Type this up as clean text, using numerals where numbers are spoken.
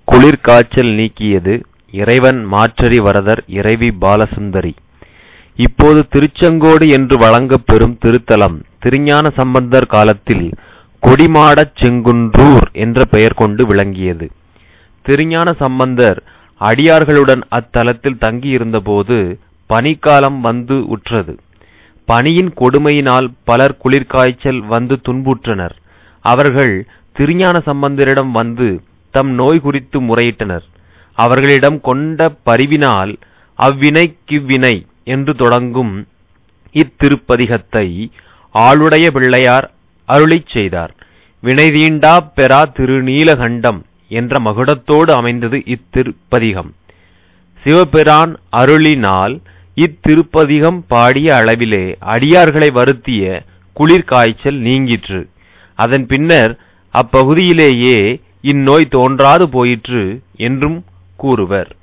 குளிர் காய்ச்சல் நீக்கியது இறைவன் மாற்றறி வரதர் இறைவி பாலசுந்தரி. இப்போது திருச்செங்கோடு என்று வழங்கப் பெறும் திருத்தலம் திருஞான சம்பந்தர் காலத்தில் கொடிமாடச் செங்குன்றூர் என்ற பெயர் கொண்டு விளங்கியது. திருஞான சம்பந்தர் அடியார்களுடன் அத்தலத்தில் தங்கியிருந்தபோது பனிக்காலம் வந்து உற்றது. பனியின் கொடுமையினால் பலர் குளிர்காய்ச்சல் வந்து துன்புற்றனர். அவர்கள் திருஞான சம்பந்தரிடம் வந்து தம் நோய் குறித்து முறையிட்டனர். அவர்களிடம் கொண்ட பரிவினால் அவ்வினைக்கிவ்வினை என்று தொடங்கும் இத்திருப்பதிகத்தை ஆளுடைய பிள்ளையார் அருளிச் செய்தார். வினைதீண்டா பெறா திருநீலகண்டம் என்ற மகுடத்தோடு அமைந்தது இத்திருப்பதிகம். சிவபிரான் அருளினால் இத்திருப்பதிகம் பாடிய அளவிலே அடியார்களை வருத்திய குளிர்காய்ச்சல் நீங்கிற்று. அதன் பின்னர் அப்பகுதியிலேயே இந்நோய் தோன்றாது போயிற்று என்றும் கூறுவர்.